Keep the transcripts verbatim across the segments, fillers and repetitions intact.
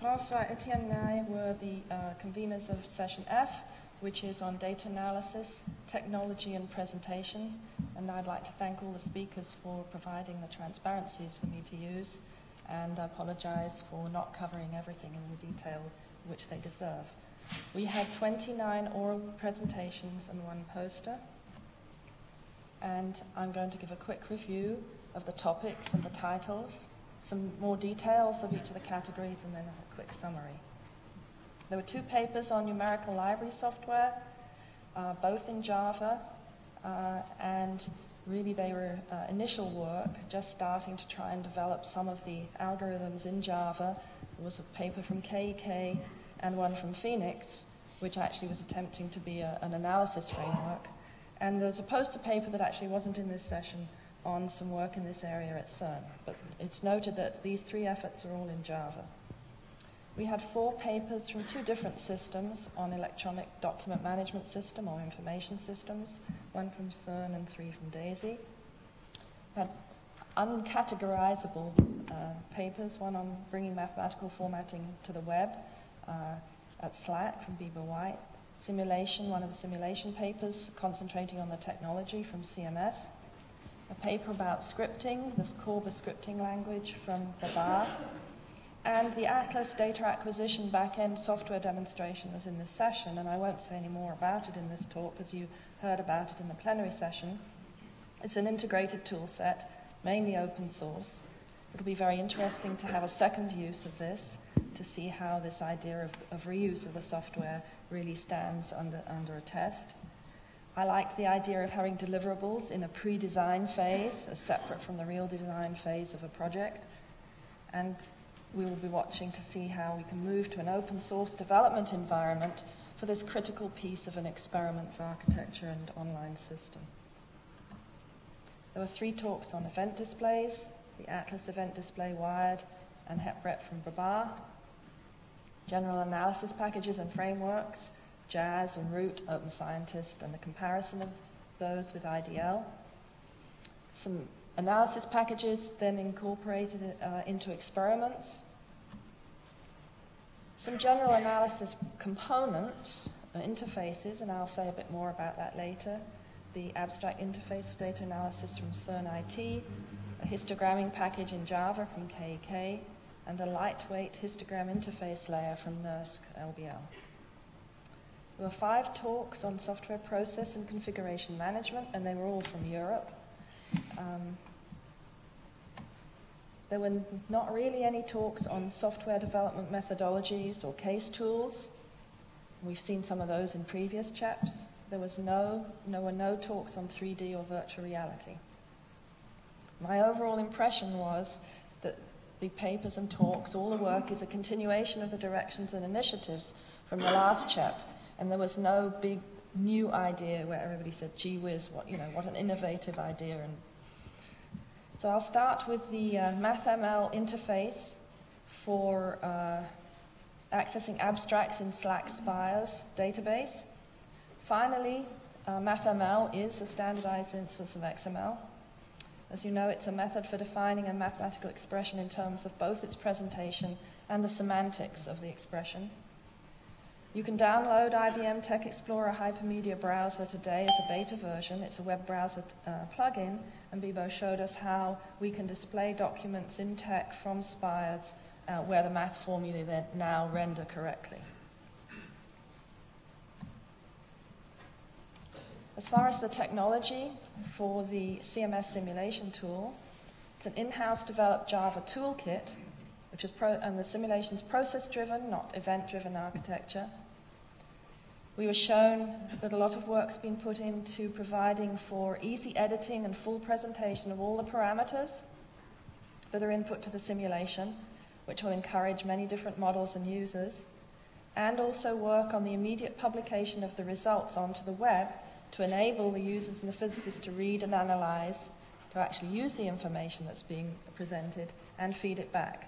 François, Etienne and I were the uh, conveners of session F, which is on data analysis, technology and presentation. And I'd like to thank all the speakers for providing the transparencies for me to use, and I apologize for not covering everything in the detail which they deserve. We had twenty-nine oral presentations and one poster, and I'm going to give a quick review of the topics and the titles, some more details of each of the categories, and then a quick summary. There were two papers on numerical library software, uh, both in Java, uh, and really they were uh, initial work, just starting to try and develop some of the algorithms in Java. There was a paper from K E K and one from Phoenix, which actually was attempting to be a, an analysis framework. And there's a poster paper that actually wasn't in this session on some work in this area at CERN. But it's noted that these three efforts are all in Java. We had four papers from two different systems on electronic document management system or information systems, one from CERN and three from DAISY. We had uncategorizable uh, papers, one on bringing mathematical formatting to the web uh, at SLAC from Bieber White. Simulation, one of the simulation papers concentrating on the technology from C M S. A paper about scripting, this Corba scripting language from Babar. And the Atlas data acquisition back-end software demonstration was in this session, and I won't say any more about it in this talk because you heard about it in the plenary session. It's an integrated tool set, mainly open source. It'll be very interesting to have a second use of this, to see how this idea of, of reuse of the software really stands under, under a test. I like the idea of having deliverables in a pre-design phase, as separate from the real design phase of a project. And we will be watching to see how we can move to an open source development environment for this critical piece of an experiments architecture and online system. There were three talks on event displays, the Atlas event display Wired and HepRep from Babar, general analysis packages and frameworks, Jazz and Root, Open Scientist, and the comparison of those with I D L. Some analysis packages then incorporated uh, into experiments. Some general analysis components, uh, interfaces, and I'll say a bit more about that later. The abstract interface for data analysis from CERN I T, a histogramming package in Java from K E K, and a lightweight histogram interface layer from NERSC L B L. There were five talks on software process and configuration management, and they were all from Europe. Um, there were not really any talks on software development methodologies or case tools. We've seen some of those in previous chaps. There was no, there were no talks on three D or virtual reality. My overall impression was that the papers and talks, all the work is a continuation of the directions and initiatives from the last chap, and there was no big new idea where everybody said, gee whiz, what, you know, what an innovative idea. And so I'll start with the uh, MathML interface for uh, accessing abstracts in SLAC Spires database. Finally, uh, MathML is a standardized instance of X M L. As you know, it's a method for defining a mathematical expression in terms of both its presentation and the semantics of the expression. You can download I B M Tech Explorer Hypermedia Browser today as a beta version. It's a web browser uh, plugin, and Bibo showed us how we can display documents in Tech from Spires uh, where the math formulae then now render correctly. As far as the technology for the C M S simulation tool, it's an in-house developed Java toolkit, which is pro and the simulation is process-driven, not event-driven architecture. We were shown that a lot of work's been put into providing for easy editing and full presentation of all the parameters that are input to the simulation, which will encourage many different models and users, and also work on the immediate publication of the results onto the web to enable the users and the physicists to read and analyze, to actually use the information that's being presented and feed it back.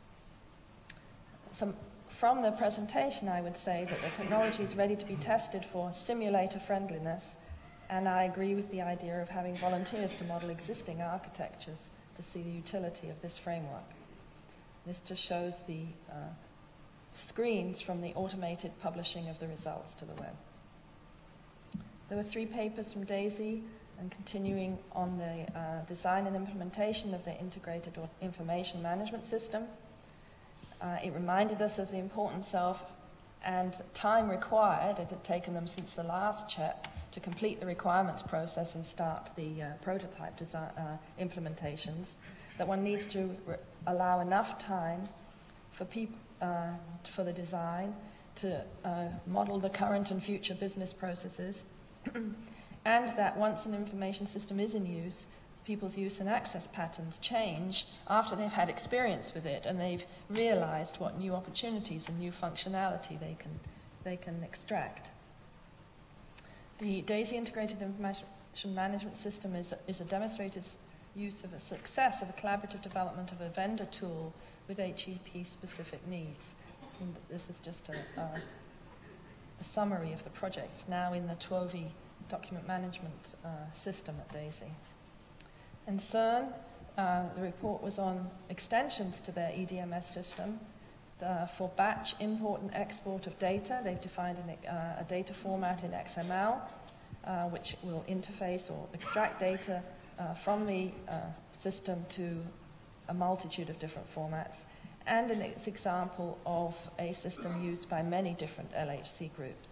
Some, from the presentation, I would say that the technology is ready to be tested for simulator friendliness, and I agree with the idea of having volunteers to model existing architectures to see the utility of this framework. This just shows the uh, screens from the automated publishing of the results to the web. There were three papers from DAISY and continuing on the uh, design and implementation of the integrated information management system. Uh, it reminded us of the importance of and time required, it had taken them since the last CHEP, to complete the requirements process and start the uh, prototype design, uh, implementations, that one needs to allow enough time for, peop uh, for the design to uh, model the current and future business processes, and that once an information system is in use, people's use and access patterns change after they've had experience with it and they've realized what new opportunities and new functionality they can, they can extract. The DAISY Integrated Information Management System is, is a demonstrated use of a success of a collaborative development of a vendor tool with H E P-specific needs. And this is just a, a, a summary of the projects now in the TWOVI document management uh, system at DAISY. And CERN, uh, the report was on extensions to their E D M S system uh, for batch import and export of data. They've defined an, uh, a data format in X M L, uh, which will interface or extract data uh, from the uh, system to a multitude of different formats, and an example of a system used by many different L H C groups.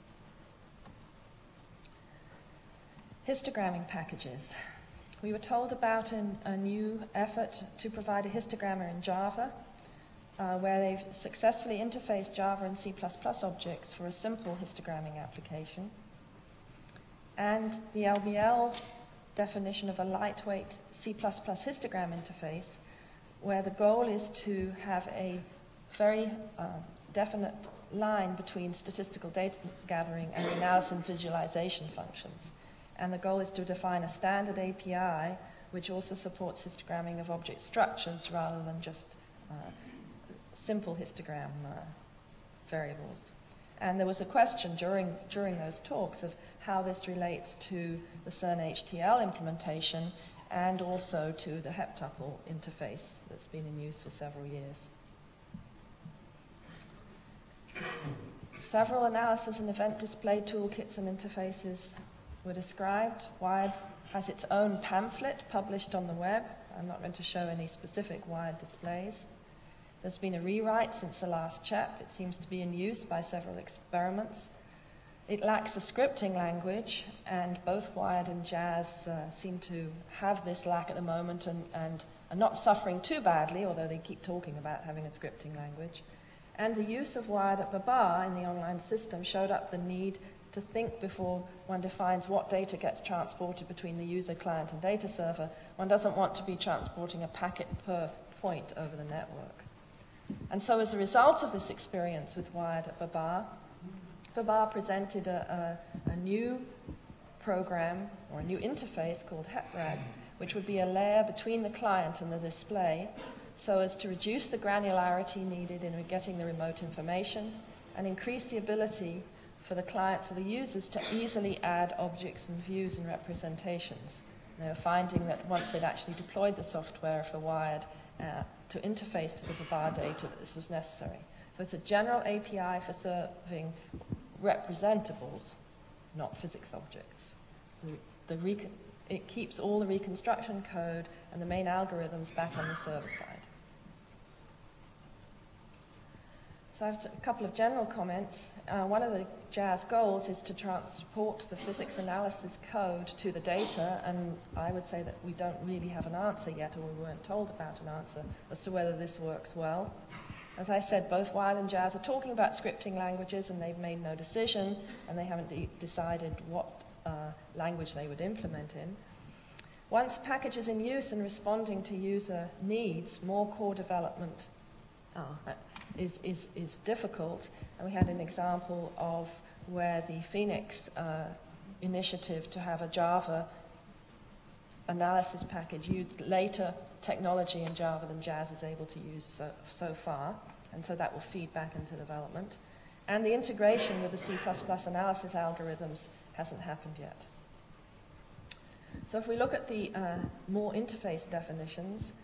Histogramming packages. We were told about an, a new effort to provide a histogrammer in Java, uh, where they've successfully interfaced Java and C plus plus objects for a simple histogramming application. And the L B L definition of a lightweight C plus plus histogram interface, where the goal is to have a very uh, definite line between statistical data gathering and analysis and visualization functions. And the goal is to define a standard A P I which also supports histogramming of object structures rather than just uh, simple histogram uh, variables. And there was a question during, during those talks of how this relates to the CERN H T L implementation and also to the heptuple interface that's been in use for several years. Several analysis and event display toolkits and interfaces were described. Wired has its own pamphlet published on the web. I'm not going to show any specific Wired displays. There's been a rewrite since the last CHEP. It seems to be in use by several experiments. It lacks a scripting language, and both Wired and Jazz uh, seem to have this lack at the moment and, and are not suffering too badly, although they keep talking about having a scripting language. And the use of Wired at Babar in the online system showed up the need to think before one defines what data gets transported between the user, client, and data server. One doesn't want to be transporting a packet per point over the network. And so as a result of this experience with Wired at Babar, Babar presented a, a, a new program or a new interface called HepRag, which would be a layer between the client and the display so as to reduce the granularity needed in getting the remote information and increase the ability for the clients or the users to easily add objects and views and representations. And they were finding that once they'd actually deployed the software for Wired uh, to interface to the Babar data, that this was necessary. So it's a general A P I for serving representables, not physics objects. The, the recon it keeps all the reconstruction code and the main algorithms back on the server side. So I have a couple of general comments. Uh, one of the Jazz goals is to transport the physics analysis code to the data, and I would say that we don't really have an answer yet, or we weren't told about an answer as to whether this works well. As I said, both Wired and Jazz are talking about scripting languages, and they've made no decision, and they haven't de decided what uh, language they would implement in. Once package is in use and responding to user needs, more core development uh, is, is, is difficult. And we had an example of where the Phoenix uh, initiative to have a Java analysis package used later technology in Java than Jazz is able to use so, so far, and so that will feed back into development. And the integration with the C plus plus analysis algorithms hasn't happened yet. So if we look at the uh, more interface definitions,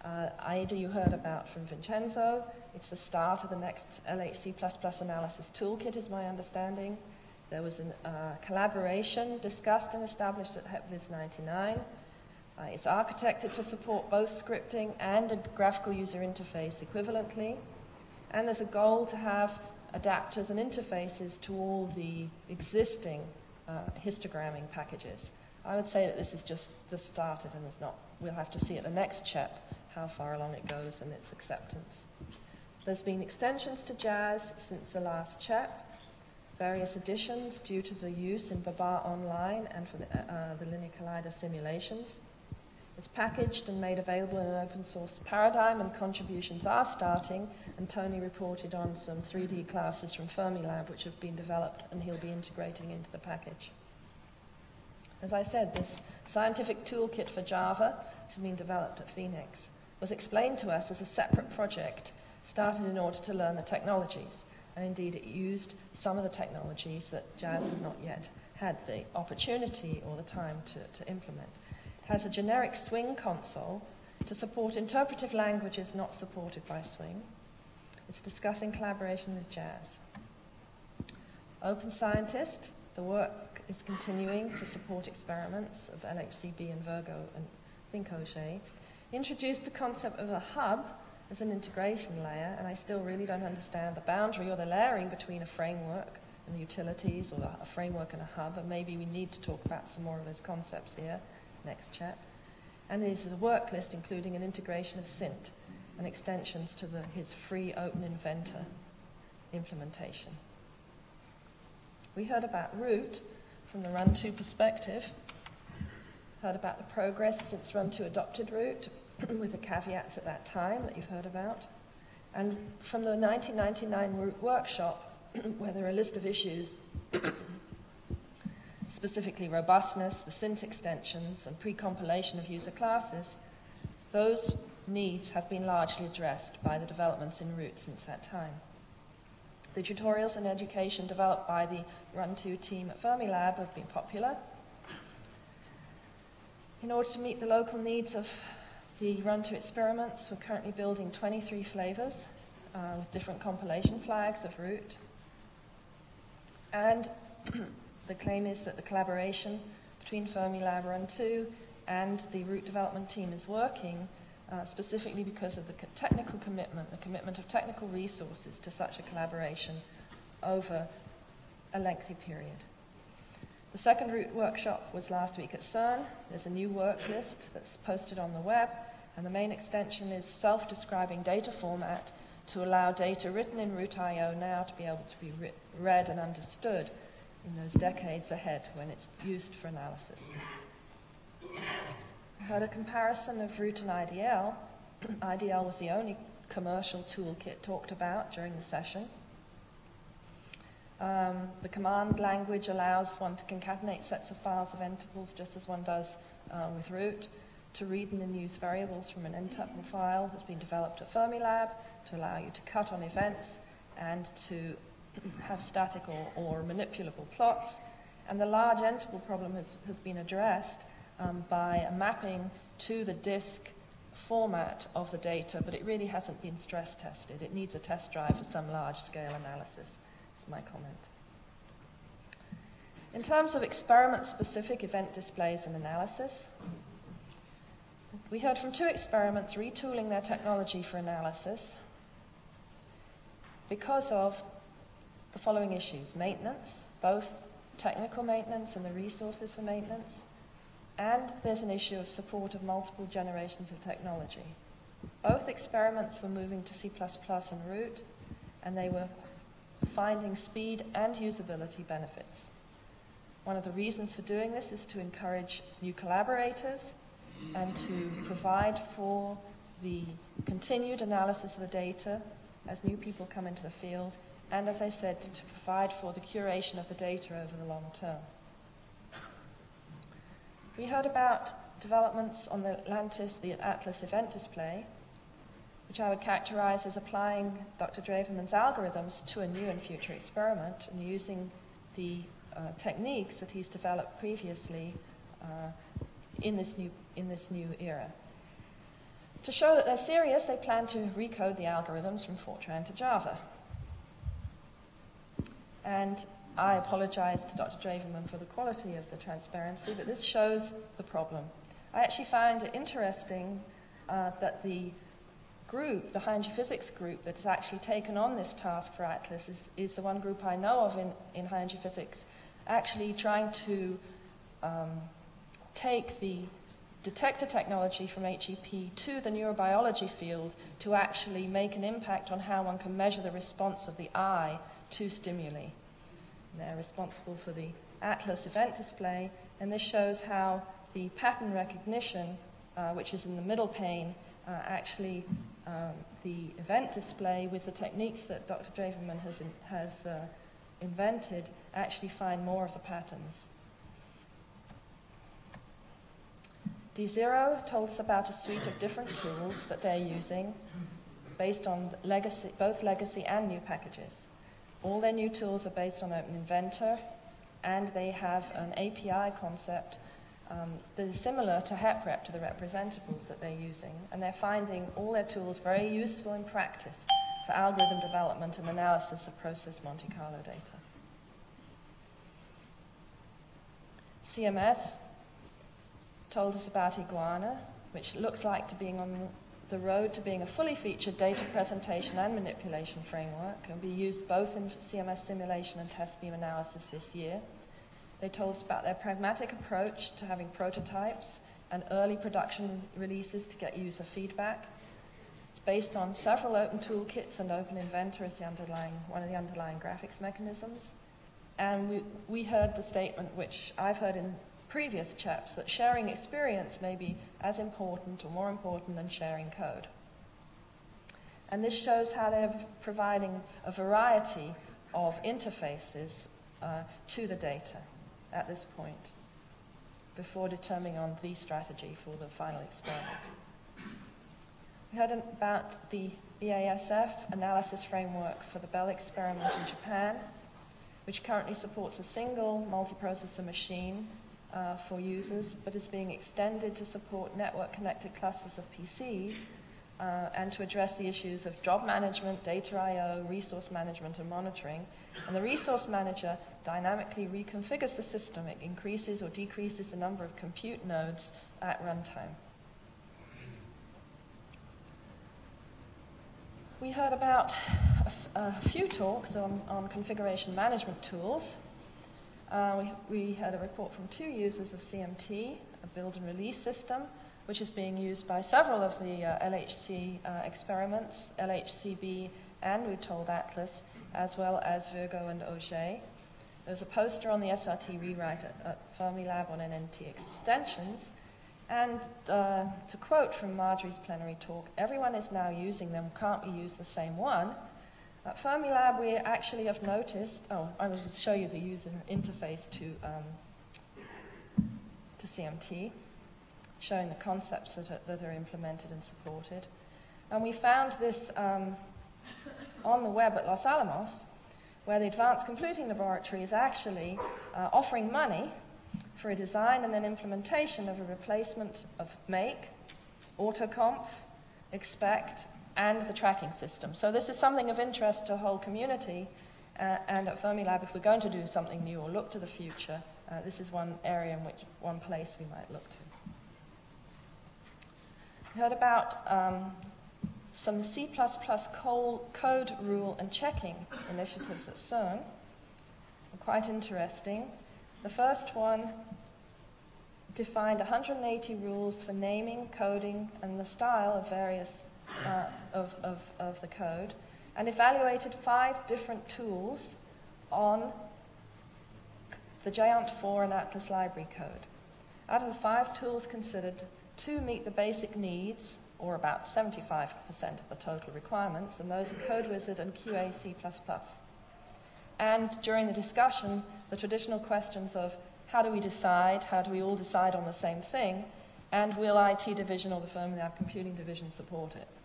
Uh, AIDA you heard about from Vincenzo. It's the start of the next L H C plus plus analysis toolkit, is my understanding. There was a uh, collaboration discussed and established at HepViz ninety-nine. Uh, it's architected to support both scripting and a graphical user interface equivalently. And there's a goal to have adapters and interfaces to all the existing uh, histogramming packages. I would say that this is just the started, and there's not, we'll have to see at the next CHEP how far along it goes and its acceptance. There's been extensions to Jazz since the last CHEP, various additions due to the use in Babar Online and for the, uh, the Linear Collider simulations. It's packaged and made available in an open source paradigm, and contributions are starting, and Tony reported on some three D classes from Fermilab which have been developed and he'll be integrating into the package. As I said, this scientific toolkit for Java, which has been developed at Phoenix, was explained to us as a separate project started in order to learn the technologies. And indeed, it used some of the technologies that Jazz had not yet had the opportunity or the time to, to implement. It has a generic Swing console to support interpretive languages not supported by Swing. It's discussing collaboration with Jazz. Open Scientist, the work is continuing to support experiments of L H C B and Virgo and ThinkOJ. Introduced the concept of a hub as an integration layer, and I still really don't understand the boundary or the layering between a framework and the utilities, or the, a framework and a hub, and maybe we need to talk about some more of those concepts here, next CHEP. And there's a work list including an integration of Sint and extensions to the, his free Open Inventor implementation. We heard about Root from the Run two perspective, heard about the progress since Run two adopted Root, with the caveats at that time that you've heard about. And from the nineteen ninety-nine Root workshop, where there are a list of issues, specifically robustness, the Sint extensions, and pre-compilation of user classes, those needs have been largely addressed by the developments in Root since that time. The tutorials and education developed by the Run two team at Fermilab have been popular. In order to meet the local needs of the Run two experiments, we're currently building twenty-three flavors uh, with different compilation flags of Root. And the claim is that the collaboration between Fermilab Run two and the Root development team is working uh, specifically because of the co technical commitment, the commitment of technical resources to such a collaboration over a lengthy period. The second Root workshop was last week at CERN. There's a new work list that's posted on the web, and the main extension is self-describing data format to allow data written in Root I O now to be able to be re read and understood in those decades ahead when it's used for analysis. I heard a comparison of Root and I D L. I D L was the only commercial toolkit talked about during the session. Um, the command language allows one to concatenate sets of files of intervals just as one does uh, with Root. To read and use variables from an interval file has been developed at Fermilab to allow you to cut on events and to have static or, or manipulable plots. And the large interval problem has, has been addressed um, by a mapping to the disk format of the data, but it really hasn't been stress tested. It needs a test drive for some large-scale analysis, is my comment. In terms of experiment-specific event displays and analysis, we heard from two experiments retooling their technology for analysis because of the following issues: maintenance, both technical maintenance and the resources for maintenance, and there's an issue of support of multiple generations of technology. Both experiments were moving to C plus plus and Root, and they were finding speed and usability benefits. One of the reasons for doing this is to encourage new collaborators and to provide for the continued analysis of the data as new people come into the field, and as I said, to provide for the curation of the data over the long term. We heard about developments on the Atlantis, the Atlas event display, which I would characterize as applying Doctor Draverman's algorithms to a new and future experiment and using the uh, techniques that he's developed previously uh, in this new in this new era. To show that they're serious, they plan to recode the algorithms from Fortran to Java. And I apologize to Doctor Draverman for the quality of the transparency, but this shows the problem. I actually find it interesting uh, that the group, the high energy physics group that's actually taken on this task for ATLAS is, is the one group I know of in, in high energy physics, actually trying to um, take the detector technology from H E P to the neurobiology field to actually make an impact on how one can measure the response of the eye to stimuli. And they're responsible for the ATLAS event display, and this shows how the pattern recognition, uh, which is in the middle pane, uh, actually um, the event display with the techniques that Doctor Draverman has, in, has uh, invented actually find more of the patterns. D zero told us about a suite of different tools that they're using based on legacy, both legacy and new packages. All their new tools are based on Open Inventor, and they have an A P I concept um, that is similar to HEPREP, to the representables that they're using, and they're finding all their tools very useful in practice for algorithm development and analysis of process Monte Carlo data. C M S told us about Iguana, which looks like to being on the road to being a fully featured data presentation and manipulation framework, and be used both in C M S simulation and test beam analysis this year. They told us about their pragmatic approach to having prototypes and early production releases to get user feedback. It's based on several open toolkits and Open Inventor as the underlying, one of the underlying graphics mechanisms. And we, we heard the statement, which I've heard in previous chaps, that sharing experience may be as important or more important than sharing code. And this shows how they're providing a variety of interfaces uh, to the data at this point before determining on the strategy for the final experiment. We heard about the B A S F analysis framework for the Bell experiment in Japan, which currently supports a single multiprocessor machine Uh, for users, but is being extended to support network-connected clusters of P Cs uh, and to address the issues of job management, data I O, resource management, and monitoring. And the resource manager dynamically reconfigures the system. It increases or decreases the number of compute nodes at runtime. We heard about a, f a few talks on, on configuration management tools. Uh, we, we had a report from two users of C M T, a build and release system, which is being used by several of the uh, L H C uh, experiments, L H C B and, we told, ATLAS, as well as Virgo and Auger. There's a poster on the S R T rewrite at, at Fermilab on N N T extensions. And uh, to quote from Marjorie's plenary talk, everyone is now using them, can't we use the same one? At Fermilab, we actually have noticed, oh, I will just show you the user interface to, um, to C M T, showing the concepts that are, that are implemented and supported. And we found this um, on the web at Los Alamos, where the Advanced Computing Laboratory is actually uh, offering money for a design and then implementation of a replacement of make, autoconf, expect, and the tracking system. So this is something of interest to the whole community, uh, and at Fermilab, if we're going to do something new or look to the future, uh, this is one area in which, one place we might look to. We heard about um, some C plus plus code rule and checking initiatives at CERN. Quite interesting. The first one defined one hundred eighty rules for naming, coding, and the style of various Uh, of, of, of the code, and evaluated five different tools on the GÉANT four and ATLAS library code. Out of the five tools considered, two meet the basic needs, or about seventy-five percent of the total requirements, and those are CodeWizard and Q A C plus plus. And during the discussion, the traditional questions of how do we decide, how do we all decide on the same thing, and will I T division or the Fermilab computing division support it?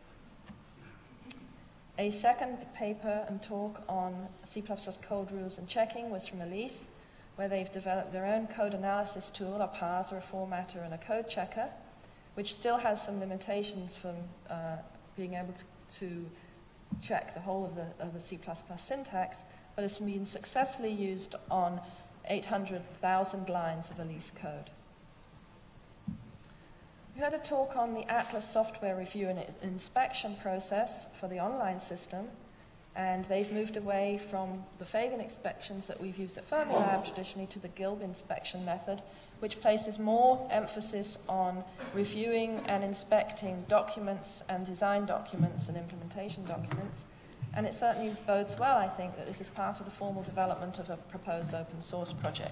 A second paper and talk on C plus plus code rules and checking was from Elise, where they've developed their own code analysis tool, a parser, a formatter, and a code checker, which still has some limitations from uh, being able to, to check the whole of the, of the C plus plus syntax, but it's been successfully used on eight hundred thousand lines of Elise code. We had a talk on the Atlas software review and inspection process for the online system, and they've moved away from the Fagan inspections that we've used at Fermilab traditionally to the Gilb inspection method, which places more emphasis on reviewing and inspecting documents and design documents and implementation documents. And it certainly bodes well, I think, that this is part of the formal development of a proposed open source project.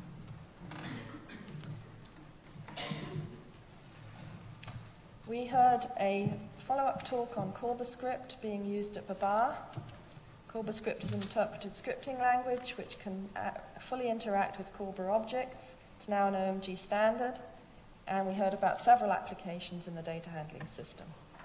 We heard a follow-up talk on CorbaScript being used at Babar. CorbaScript is an interpreted scripting language which can act, fully interact with Corba objects. It's now an O M G standard, and we heard about several applications in the data handling system.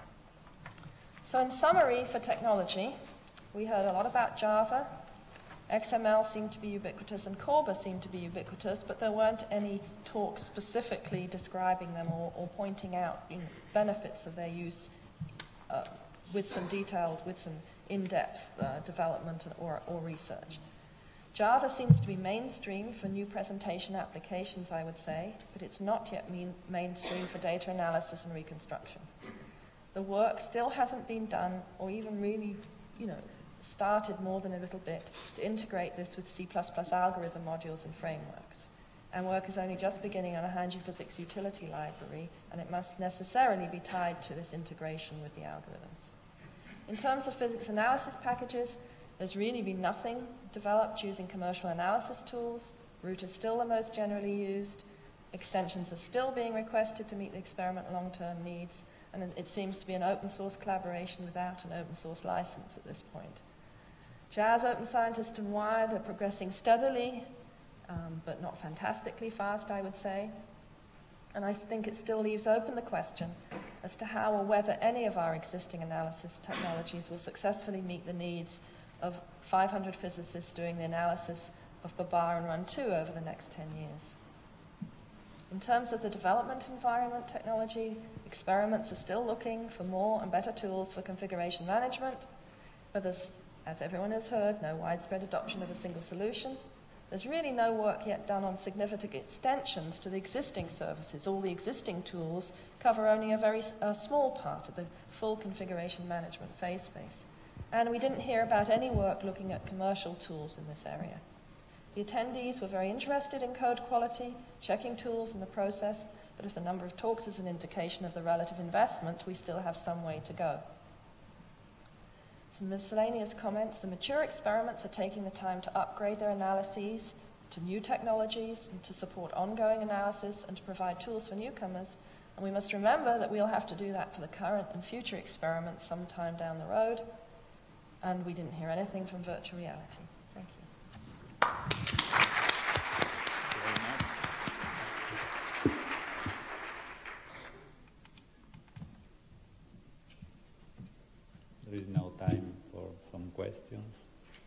So in summary for technology, we heard a lot about Java. X M L seemed to be ubiquitous and Corba seemed to be ubiquitous, but there weren't any talks specifically describing them or, or pointing out you know, benefits of their use uh, with some detailed, with some in-depth uh, development or, or research. Java seems to be mainstream for new presentation applications, I would say, but it's not yet mean mainstream for data analysis and reconstruction. The work still hasn't been done or even really, you know, started more than a little bit to integrate this with C plus plus algorithm modules and frameworks. And work is only just beginning on a Hanji Physics utility library, and it must necessarily be tied to this integration with the algorithms. In terms of physics analysis packages, there's really been nothing developed using commercial analysis tools. Root is still the most generally used. Extensions are still being requested to meet the experiment long-term needs, and it seems to be an open source collaboration without an open source license at this point. Jazz Open Scientist and Wired are progressing steadily, um, but not fantastically fast, I would say. And I think it still leaves open the question as to how or whether any of our existing analysis technologies will successfully meet the needs of five hundred physicists doing the analysis of Babar and Run two over the next ten years. In terms of the development environment technology, experiments are still looking for more and better tools for configuration management, but there's, as everyone has heard, no widespread adoption of a single solution. There's really no work yet done on significant extensions to the existing services. All the existing tools cover only a very a small part of the full configuration management phase space. And we didn't hear about any work looking at commercial tools in this area. The attendees were very interested in code quality, checking tools in the process, but if the number of talks is an indication of the relative investment, we still have some way to go. Some miscellaneous comments. The mature experiments are taking the time to upgrade their analyses to new technologies and to support ongoing analysis and to provide tools for newcomers. And we must remember that we'll have to do that for the current and future experiments sometime down the road. And we didn't hear anything from virtual reality. Thank you. Thank you very much. There is now time for some questions.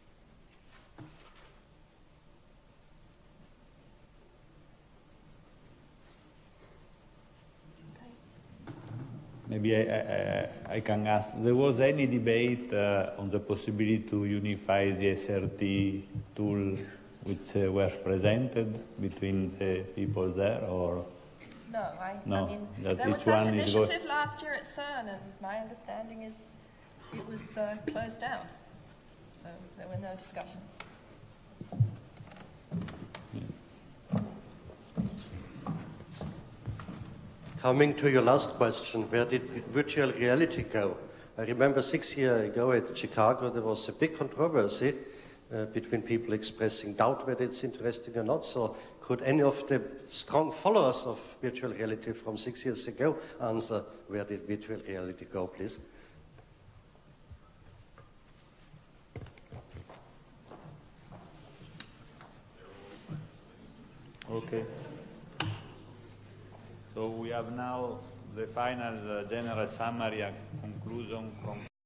Maybe I, I, I can ask, there was any debate uh, on the possibility to unify the S R T tool which uh, were presented between the people there, or? No, I, no, I mean, that there was each that one is initiative last year at CERN, and my understanding is it was uh, closed down. So there were no discussions. Yes. Coming to your last question, where did virtual reality go? I remember six years ago at Chicago, there was a big controversy uh, between people expressing doubt whether it's interesting or not. So could any of the strong followers of virtual reality from six years ago answer where did virtual reality go, please? Okay. So we have now the final uh, general summary and conclusion.